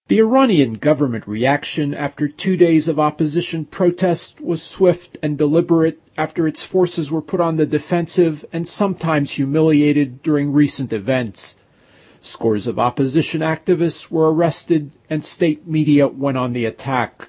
The Iranian government reaction after 2 days of opposition protest was swift and deliberate after its forces were put on the defensive and sometimes humiliated during recent events. Scores of opposition activists were arrested and state media went on the attack.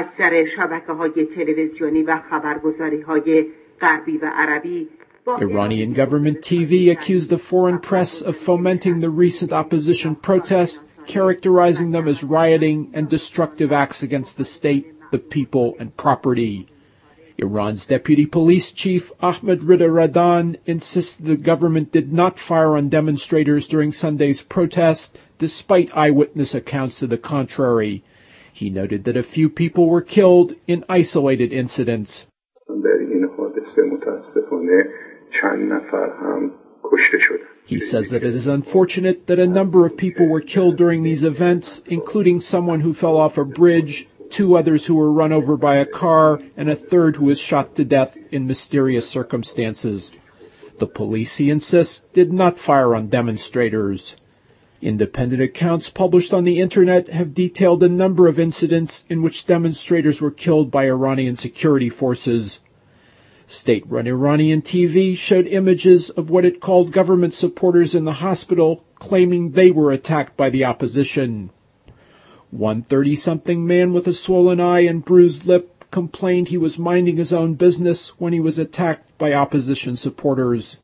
Iranian government TV accused the foreign press of fomenting the recent opposition protests, characterizing them as rioting and destructive acts against the state, the people, and property. Iran's deputy police chief Ahmed Rida Radan insisted the government did not fire on demonstrators during Sunday's protest, despite eyewitness accounts to the contrary. He noted that a few people were killed in isolated incidents. He says that it is unfortunate that a number of people were killed during these events, including someone who fell off a bridge, 2 others who were run over by a car, and a third who was shot to death in mysterious circumstances. The police, he insists, did not fire on demonstrators. Independent accounts published on the internet have detailed a number of incidents in which demonstrators were killed by Iranian security forces. State-run Iranian TV showed images of what it called government supporters in the hospital, claiming they were attacked by the opposition. One 30-something man with a swollen eye and bruised lip complained he was minding his own business when he was attacked by opposition supporters.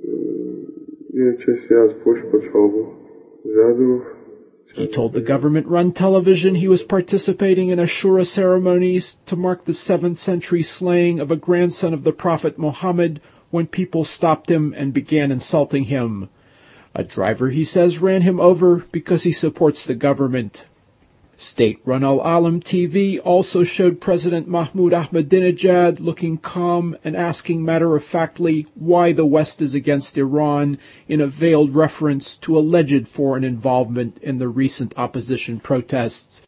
He told the government-run television he was participating in Ashura ceremonies to mark the 7th century slaying of a grandson of the Prophet Muhammad when people stopped him and began insulting him. A driver, he says, ran him over because he supports the government. State-run Al-Alam TV also showed President Mahmoud Ahmadinejad looking calm and asking matter-of-factly why the West is against Iran in a veiled reference to alleged foreign involvement in the recent opposition protests.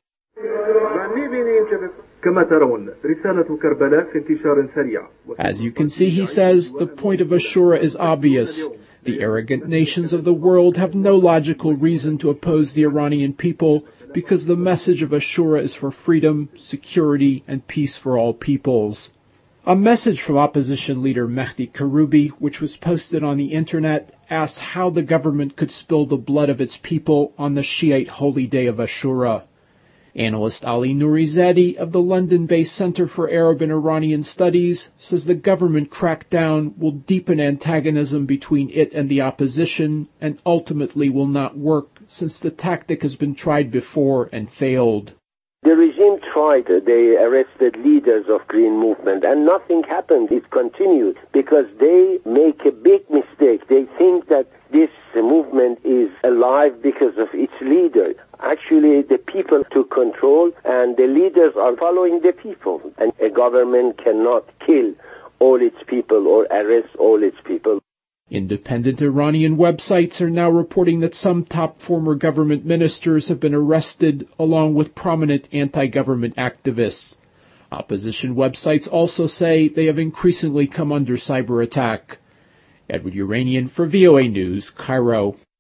As you can see, he says, the point of Ashura is obvious. The arrogant nations of the world have no logical reason to oppose the Iranian people because the message of Ashura is for freedom, security, and peace for all peoples. A message from opposition leader Mehdi Karoubi, which was posted on the internet, asked how the government could spill the blood of its people on the Shiite holy day of Ashura. Analyst Ali Nourizadeh of the London-based Center for Arab and Iranian Studies says the government crackdown will deepen antagonism between it and the opposition and ultimately will not work since the tactic has been tried before and failed. The regime tried, they arrested leaders of Green Movement and nothing happened. It continued because they make a big mistake. They think that this movement is alive because of its leader. Actually, the people took control and the leaders are following the people. And a government cannot kill all its people or arrest all its people. Independent Iranian websites are now reporting that some top former government ministers have been arrested, along with prominent anti-government activists. Opposition websites also say they have increasingly come under cyber attack. Edward Uranian for VOA News, Cairo.